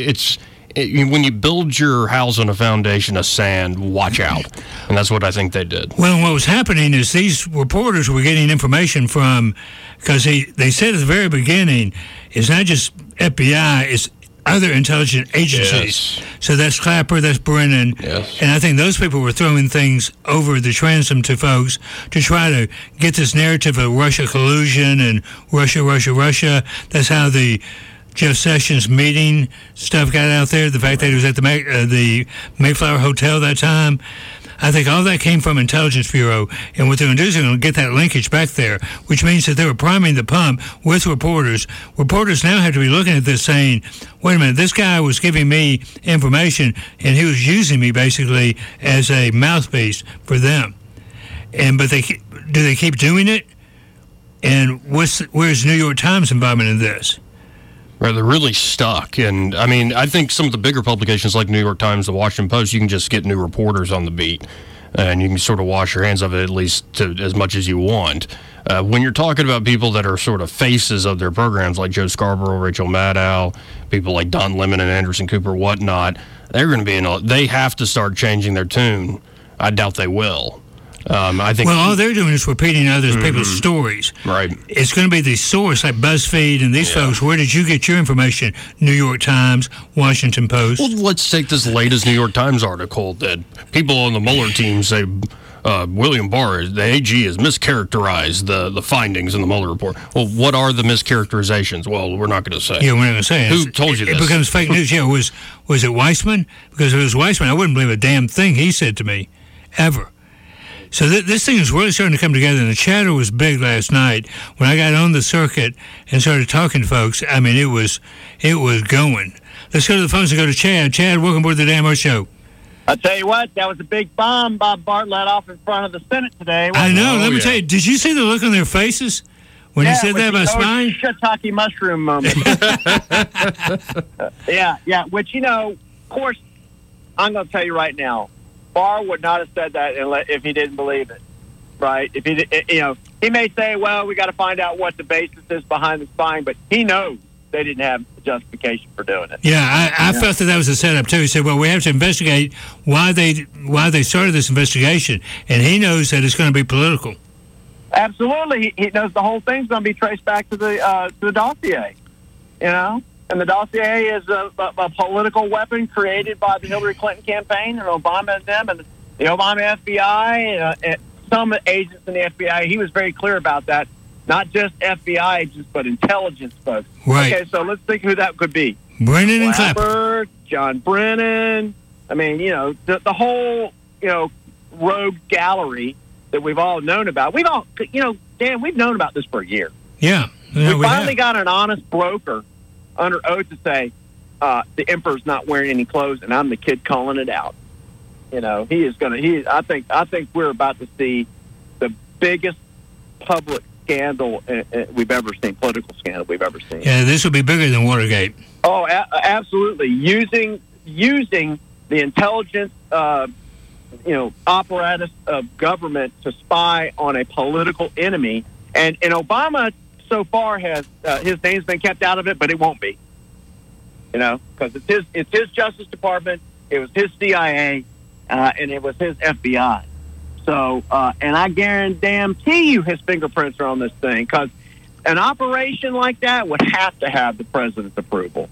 When you build your house on a foundation of sand, watch out. And that's what I think they did. Well, what was happening is these reporters were getting information from, because they said at the very beginning, it's not just FBI, it's other intelligence agencies. Yes. So that's Clapper, that's Brennan. Yes. And I think those people were throwing things over the transom to folks to try to get this narrative of Russia collusion and Russia. That's how the Jeff Sessions meeting stuff got out there, the fact that he was at the Mayflower Hotel that time. I think all that came from Intelligence Bureau, and what they're going to do is they're going to get that linkage back there, which means that they were priming the pump with reporters. Reporters now have to be looking at this saying, wait a minute, this guy was giving me information, and he was using me basically as a mouthpiece for them. But do they keep doing it? And where's New York Times involvement in this? Right, they're really stuck. And, I mean, I think some of the bigger publications like New York Times, the Washington Post, you can just get new reporters on the beat. And you can sort of wash your hands of it at least to as much as you want. When you're talking about people that are sort of faces of their programs like Joe Scarborough, Rachel Maddow, people like Don Lemon and Anderson Cooper, whatnot, they're going to be they have to start changing their tune. I doubt they will. I think. Well, all they're doing is repeating other people's stories. Right. It's going to be the source, like BuzzFeed and these folks. Where did you get your information? New York Times, Washington Post. Well, let's take this latest New York Times article that people on the Mueller team say William Barr, the AG, has mischaracterized the findings in the Mueller report. Well, what are the mischaracterizations? Well, we're not going to say. Yeah, we're not going to say. Who told you this? It becomes fake news. Yeah, was it Weissman? Because if it was Weissman, I wouldn't believe a damn thing he said to me, ever. So this thing is really starting to come together, and the chatter was big last night when I got on the circuit and started talking to folks. I mean, it was going. Let's go to the phones and go to Chad. Chad, welcome aboard the Dan Earth Show. I'll tell you what, that was a big bomb Bob Barr let off in front of the Senate today. I know. Let me tell you, did you see the look on their faces when he said that about spying? Shiitake mushroom moment. Yeah. Which, of course, I'm going to tell you right now, Barr would not have said that if he didn't believe it, right? If he he may say, well, we got to find out what the basis is behind the spying, but he knows they didn't have justification for doing it. Yeah, I felt that was a setup too. He said, well, we have to investigate why they started this investigation, and he knows that it's going to be political. Absolutely. He knows the whole thing's going to be traced back to the dossier, you know? And the dossier is a political weapon created by the Hillary Clinton campaign and Obama and them and the Obama FBI and some agents in the FBI. He was very clear about that. Not just FBI agents, but intelligence folks. Right. Okay, so let's think who that could be. Brennan and Clapper, John Brennan. I mean, you know, the whole, you know, rogue gallery that we've all known about. We've all, you know, Dan, we've known about this for a year. Yeah. We finally got an honest broker under oath to say the emperor's not wearing any clothes, and I'm the kid calling it out. You know, he is going to. I think we're about to see the biggest public scandal we've ever seen, political scandal we've ever seen. Yeah, this will be bigger than Watergate. Oh, absolutely. Using the intelligence, apparatus of government to spy on a political enemy, and Obama so far has his name's been kept out of it, but it won't be. You know, because it's his Justice Department, it was his CIA, and it was his FBI. So, and I guarantee you his fingerprints are on this thing, because an operation like that would have to have the president's approval.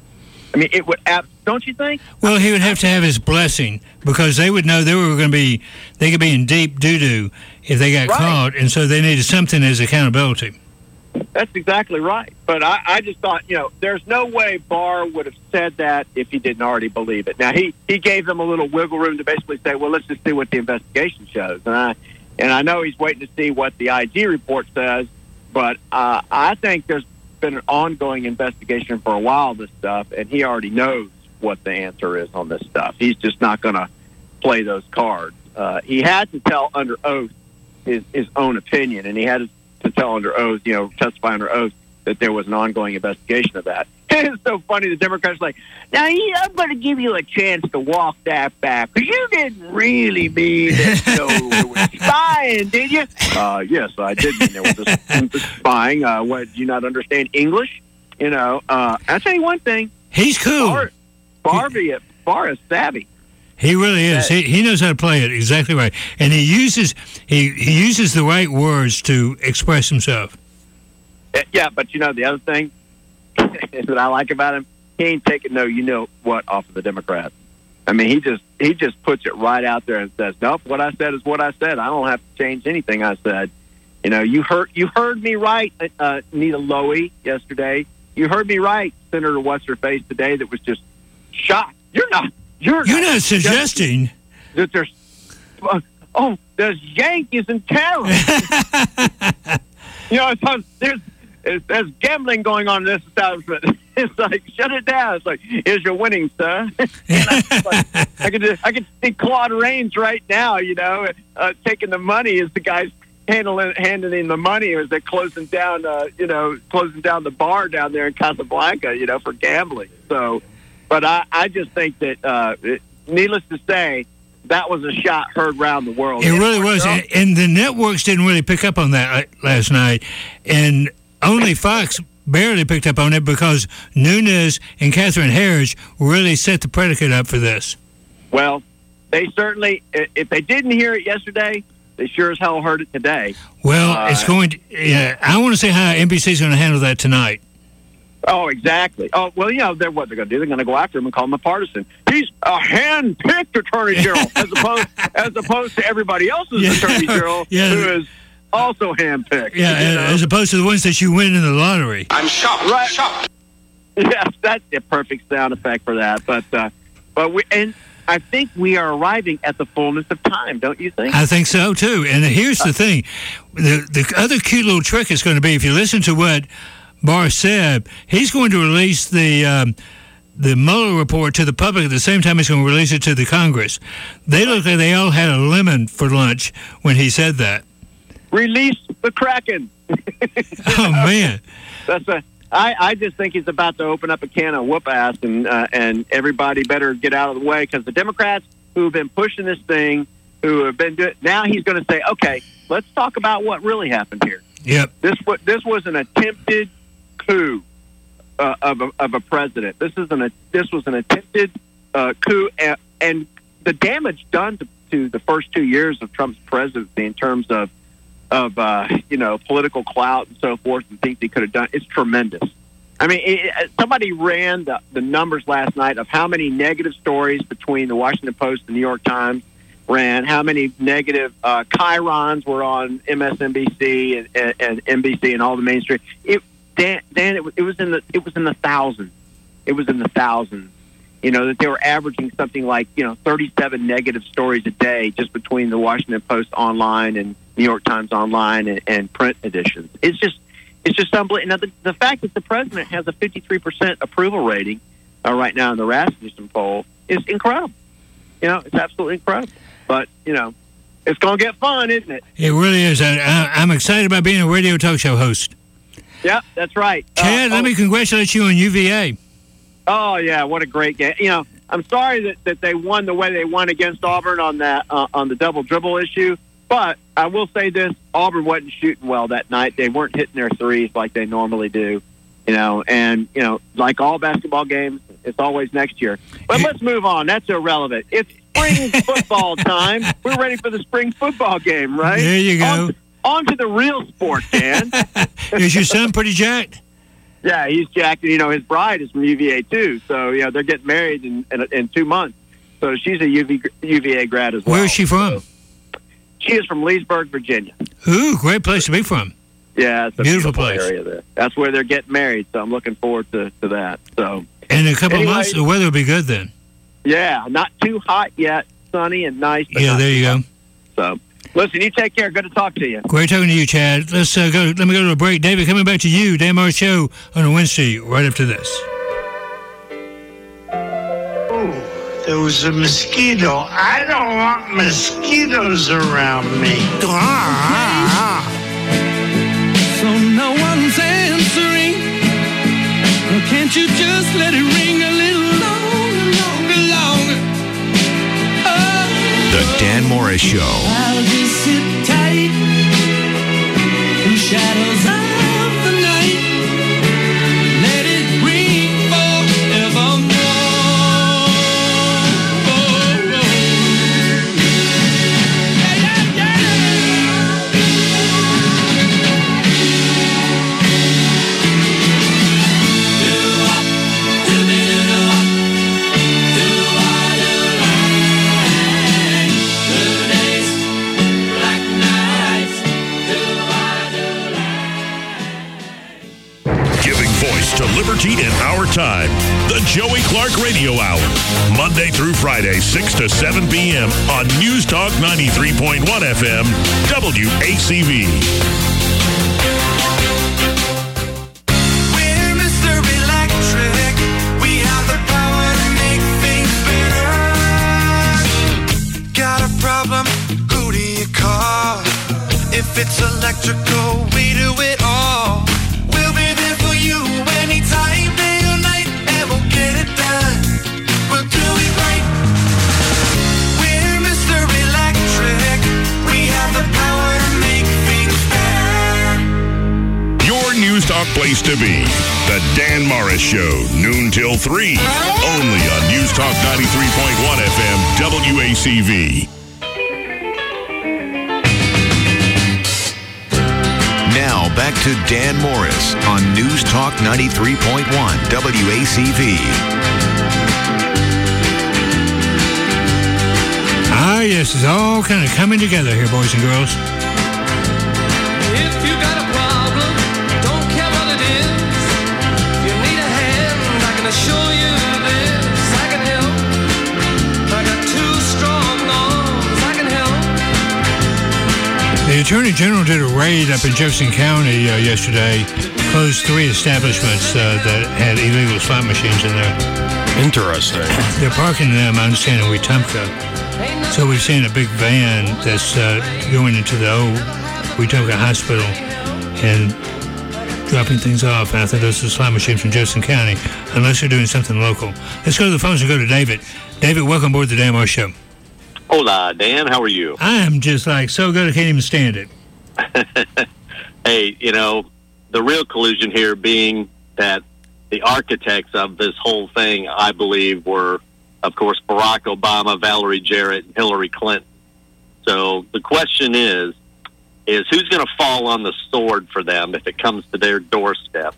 I mean, it would. Don't you think? Well, he would have to have his blessing, because they would know they could be in deep doo-doo if they got caught, and so they needed something as accountability. That's exactly right. But I just thought, you know, there's no way Barr would have said that if he didn't already believe it. Now, he gave them a little wiggle room to basically say, well, let's just see what the investigation shows. And I know he's waiting to see what the IG report says, but I think there's been an ongoing investigation for a while of this stuff, and he already knows what the answer is on this stuff. He's just not going to play those cards. He had to tell under oath his own opinion, and he had to tell under oath, you know, testify under oath that there was an ongoing investigation of that. It's so funny. The Democrats are like, now, I'm going to give you a chance to walk that back, because you didn't really mean that it was spying, did you? Yes, I did mean there was a spying. What, do you not understand English? You know, I'll tell you one thing. He's cool. Barr is savvy. He really is. He knows how to play it exactly right, and he uses the right words to express himself. Yeah, but you know the other thing that I like about him, he ain't taking no you know what off of the Democrats. I mean, he just puts it right out there and says, nope, what I said is what I said. I don't have to change anything I said. You know, you heard me right, Nita Lowey yesterday. You heard me right, Senator What's Her Face today. That was just shocked. You're not suggesting that there's Yankees and terror. You know, there's gambling going on in this establishment. It's like, shut it down. It's like, here's your winnings, sir. I could see Claude Rains right now, you know, taking the money as the guys handing the money as they're closing down the bar down there in Casablanca, you know, for gambling. So, but I just think that, needless to say, that was a shot heard around the world. It really was. And the networks didn't really pick up on that last night. And only Fox barely picked up on it, because Nunes and Catherine Herridge really set the predicate up for this. Well, they certainly, if they didn't hear it yesterday, they sure as hell heard it today. Well, it's going to, I want to see how NBC is going to handle that tonight. Oh, exactly. Oh, well, you know, what they're going to do, they're going to go after him and call him a partisan. He's a hand-picked attorney general, as opposed to everybody else's attorney general, who is also hand-picked. Yeah, you know? As opposed to the ones that you win in the lottery. I'm shocked. Right. Shocked. Yes, that's a perfect sound effect for that. But I think we are arriving at the fullness of time, don't you think? I think so, too. And here's the thing. The other cute little trick is going to be, if you listen to what Barr said, he's going to release the Mueller report to the public at the same time he's going to release it to the Congress. They look like they all had a lemon for lunch when he said that. Release the Kraken. Oh, man. I just think he's about to open up a can of whoop ass, and everybody better get out of the way, because the Democrats who've been pushing this thing who have been doing. Now he's going to say, okay, let's talk about what really happened here. Yep. This was an attempted coup of a president. This was an attempted coup, and the damage done to the first 2 years of Trump's presidency in terms of political clout and so forth and things he could have done, it's tremendous. I mean, somebody ran the numbers last night of how many negative stories between the Washington Post and the New York Times ran, how many negative chyrons were on MSNBC and NBC and all the mainstream. It was in the thousands. It was in the thousands. That they were averaging something like 37 negative stories a day just between the Washington Post online and New York Times online and print editions. It's just unbelievable. Now, the fact that the president has a 53% approval rating right now in the Rasmussen poll is incredible. It's absolutely incredible. But, it's going to get fun, isn't it? It really is. I'm excited about being a radio talk show host. Yeah, that's right. Chad, let me congratulate you on UVA. Oh, yeah, what a great game. I'm sorry that they won the way they won against Auburn on that on the double dribble issue. But I will say this, Auburn wasn't shooting well that night. They weren't hitting their threes like they normally do. And like all basketball games, it's always next year. But let's move on. That's irrelevant. It's spring football time. We're ready for the spring football game, right? There you go. On to the real sport, Dan. Is your son pretty jacked? Yeah, he's jacked. His bride is from UVA, too. So, they're getting married in 2 months. So she's a UVA grad as well. Where is she from? She is from Leesburg, Virginia. Ooh, great place to be from. Yeah, it's a beautiful place. Area there. That's where they're getting married, so I'm looking forward to that. So, in a couple of months, the weather will be good then. Yeah, not too hot yet, sunny and nice. Yeah, there you go. So, listen, you take care. Good to talk to you. Great talking to you, Chad. Let's go. Let me go to a break. David, coming back to you, Dan Morris Show on a Wednesday, right after this. There was a mosquito. I don't want mosquitoes around me. So no one's answering. Well, can't you just let it ring a little longer? Oh, The Dan Morris Show. I'll just sit tight in the shadows of the night. Let it ring forevermore. To liberty in our time. The Joey Clark Radio Hour. Monday through Friday, 6 to 7 p.m. on News Talk 93.1 FM, WACV. We're Mr. Electric. We have the power to make things better. Got a problem? Who do you call? If it's electrical, we do it all. We'll be there for you anytime, day or night, and we'll get it done. We'll do it right. We're Mr. Electric. We have the power to make things better. Your News Talk place to be. The Dan Morris Show, noon till 3. Only on News Talk 93.1 FM, WACV. Now back to Dan Morris on News Talk 93.1 WACV. Ah, yes, it's all kind of coming together here, boys and girls. If you got a problem, don't care what it is. If you need a hand, I can assure you this. I can help. I got 2 strong arms. I can help. The Attorney General did a raid up in Jefferson County yesterday, closed 3 establishments that had illegal slot machines in there. Interesting. They're parking them, I understand, in Wetumpka. So we've seen a big van that's going into the old Wetumpka Hospital and dropping things off. And I think those are slot machines from Jefferson County, unless they're doing something local. Let's go to the phones and go to David. David, welcome aboard the Dan Morris Show. Hola, Dan. How are you? I am just like so good I can't even stand it. Hey, the real collusion here being that the architects of this whole thing, I believe, were, of course, Barack Obama, Valerie Jarrett, and Hillary Clinton. So the question is who's going to fall on the sword for them if it comes to their doorstep?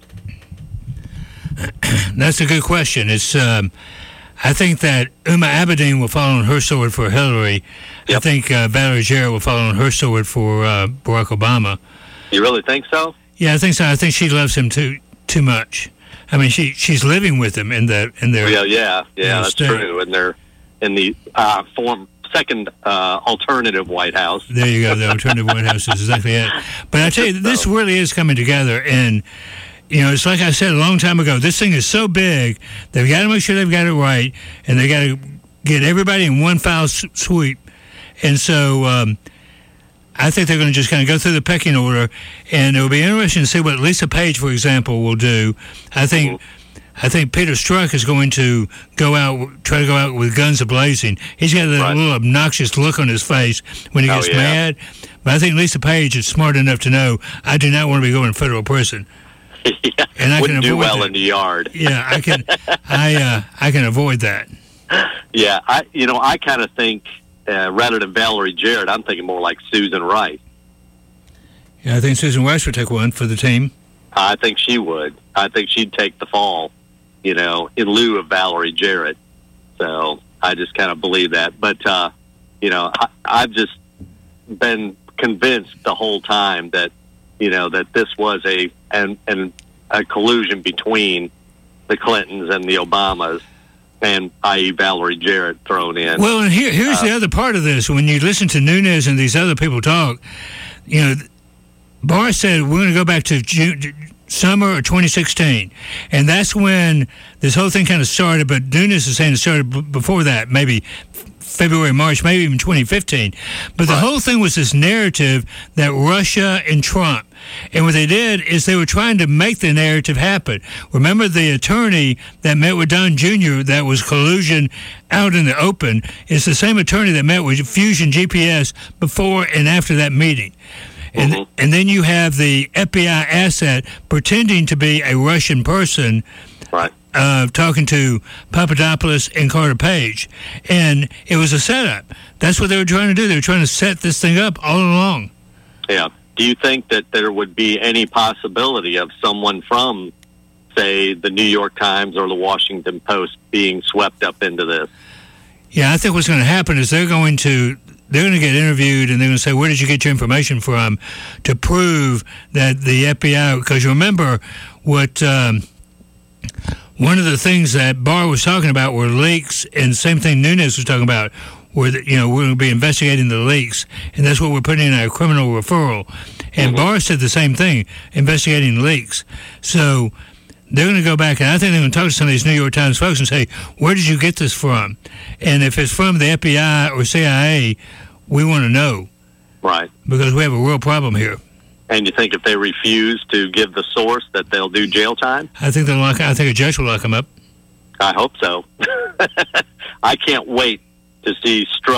That's a good question. It's I think that Uma Abedin will fall on her sword for Hillary. Yep. I think Valerie Jarrett will fall on her sword for Barack Obama. You really think so? Yeah, I think so. I think she loves him too much. I mean, she's living with him in their yeah, that's state. True. And they're in the second alternative White House. There you go. The alternative White House is exactly it. But I tell you, this really is coming together, and it's like I said a long time ago. This thing is so big, they've got to make sure they've got it right, and they got to get everybody in one foul sweep. And so I think they're going to just kind of go through the pecking order, and it will be interesting to see what Lisa Page, for example, will do. I think Peter Strzok is going to try to go out with guns a-blazing. He's got that little obnoxious look on his face when he gets mad. But I think Lisa Page is smart enough to know I do not want to be going to federal prison. Yeah, and I wouldn't can do well that. in the yard. Yeah, I can. I can avoid that. Yeah, I kind of think rather than Valerie Jarrett, I'm thinking more like Susan Rice. Yeah, I think Susan Rice would take one for the team. I think she would. I think she'd take the fall, in lieu of Valerie Jarrett. So I just kind of believe that. But I've just been convinced the whole time that that this was a collusion between the Clintons and the Obamas, and i.e. Valerie Jarrett thrown in. Well, and here's the other part of this. When you listen to Nunes and these other people talk, Barr said we're going to go back to summer of 2016, and that's when this whole thing kind of started. But Nunes is saying it started before that, maybe February, March, maybe even 2015. But the whole thing was this narrative that Russia and Trump. And what they did is they were trying to make the narrative happen. Remember the attorney that met with Don Jr. that was collusion out in the open is the same attorney that met with Fusion GPS before and after that meeting. And then you have the FBI asset pretending to be a Russian person. Right. Talking to Papadopoulos and Carter Page. And it was a setup. That's what they were trying to do. They were trying to set this thing up all along. Yeah. Do you think that there would be any possibility of someone from, say, the New York Times or the Washington Post being swept up into this? Yeah, I think what's going to happen is they're going to get interviewed, and they're going to say, where did you get your information from, to prove that the FBI, because you remember what one of the things that Barr was talking about were leaks, and same thing Nunes was talking about, where we're going to be investigating the leaks, and that's what we're putting in our criminal referral. And Barr said the same thing, investigating leaks. So they're going to go back, and I think they're going to talk to some of these New York Times folks and say, where did you get this from? And if it's from the FBI or CIA, we want to know. Right. Because we have a real problem here. And you think if they refuse to give the source that they'll do jail time? I think I think a judge will lock them up. I hope so. I can't wait to see Strzok